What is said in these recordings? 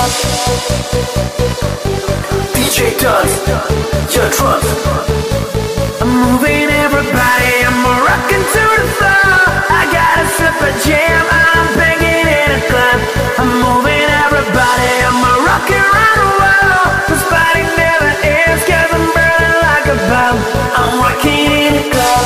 DJ Duns, your drums. I'm moving everybody, I'm rocking to the floor. I got a super jam, I'm banging in a club. I'm moving everybody, I'm rocking around the world. This party never ends, cause I'm burning like a bomb. I'm rocking in a club.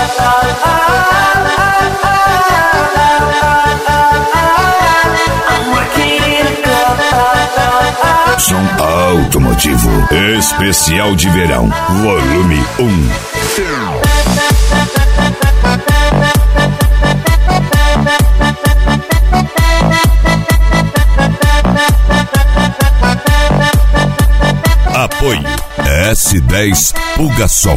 I'm rocking in a club. Som automotivo, especial de verão, volume 1. Apoio S10 Pulgação.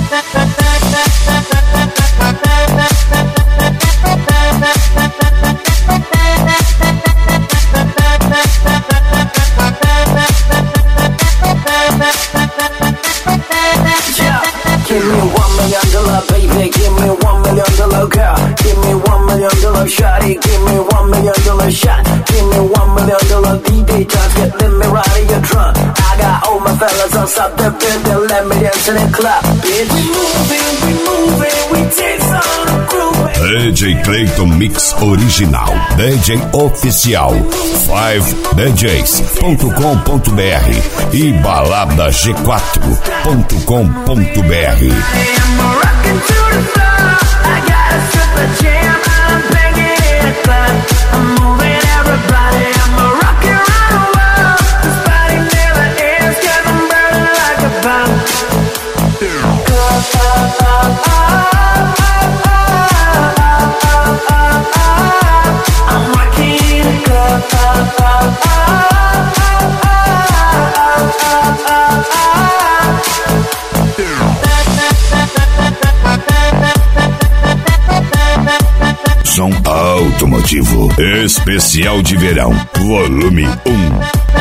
Give me $1 million, baby. Give me $1 million, girl. Give me $1 million, shawty. Give me $1 million shot. Give me $1 million, DJ Duns. Let me ride in your trunk. I got all my fellas on top the building. Let me dance in the club, bitch. We moving, we take on the groove. DJ Clayton Mix Original, DJ Oficial, 5djs.com.br e baladag4.com.br. Som automotivo, especial de verão, volume 1.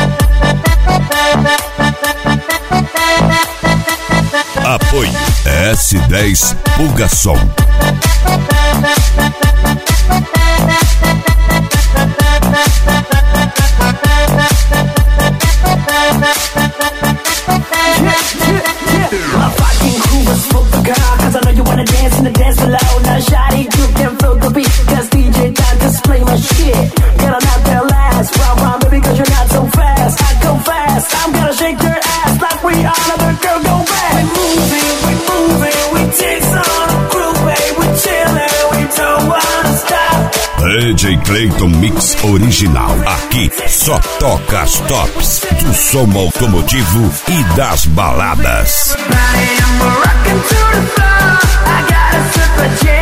Apoio S10 Pulgação. My fucking crew was full of girl, cause I know you wanna dance in the dance below. Now shawty, you can feel the beat, cause DJ Duns just play my shit. Get on out there last, round, baby, cause you're not so fast. I go fast, I'm gonna shake your ass like we all other girl go back. We moving, we take on the groove, babe. We chillin', we don't wanna stop. DJ Clayton Mix Original. Aqui só toca as tops do som automotivo e das baladas. I'm rockin' to the floor. I got a super jam.